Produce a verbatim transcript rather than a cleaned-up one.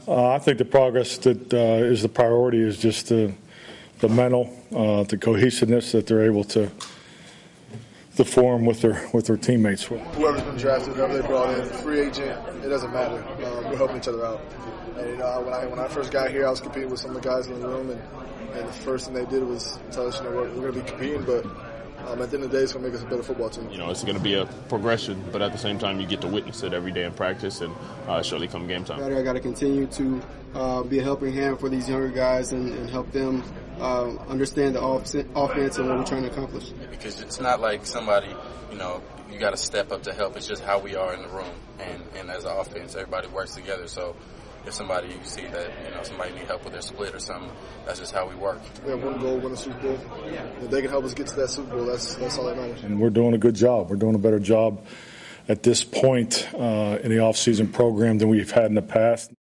Uh, I think the progress that uh, is the priority is just the, the mental, uh, the cohesiveness that they're able to to form with their with their teammates. Whoever's been drafted, whoever they brought in, free agent, it doesn't matter. Um, we're helping each other out. And you know, when I when I first got here, I was competing with some of the guys in the room, and, and the first thing they did was tell us, you know, we're, we're going to be competing, but um, at the end of the day, it's going to make us a better football team. You know, it's going to be a progression, but at the same time, you get to witness it every day in practice, and uh, surely come game time. I got to continue to uh, be a helping hand for these younger guys and, and help them uh, understand the off- offense and what we're trying to accomplish. Because it's not like somebody, you know, you got to step up to help. It's just how we are in the room, and, and as an offense, everybody works together. So if somebody, you see that, you know, somebody need help with their split or something, that's just how we work. We have one goal, win the Super Bowl. If they can help us get to that Super Bowl, that's that's all that matters. And we're doing a good job. We're doing a better job at this point uh, in the off-season program than we've had in the past.